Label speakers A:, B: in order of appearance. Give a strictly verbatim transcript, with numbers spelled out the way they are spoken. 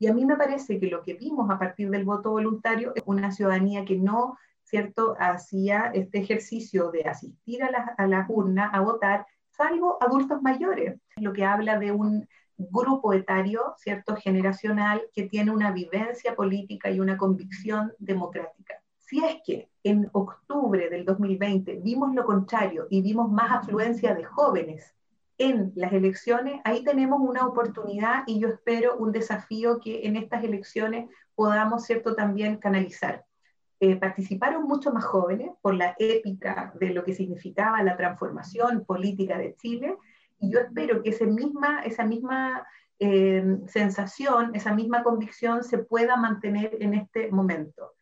A: Y a mí me parece que lo que vimos a partir del voto voluntario es una ciudadanía que no, ¿cierto?, hacía este ejercicio de asistir a las, a las urnas a votar, salvo adultos mayores, lo que habla de un grupo etario, ¿cierto?, generacional, que tiene una vivencia política y una convicción democrática. Si es que en octubre del dos mil veinte vimos lo contrario y vimos más afluencia de jóvenes en las elecciones, ahí tenemos una oportunidad y yo espero un desafío que en estas elecciones podamos, ¿cierto?, también canalizar. Eh, participaron mucho más jóvenes por la épica de lo que significaba la transformación política de Chile, y yo espero que ese misma, esa misma eh, sensación, esa misma convicción se pueda mantener en este momento.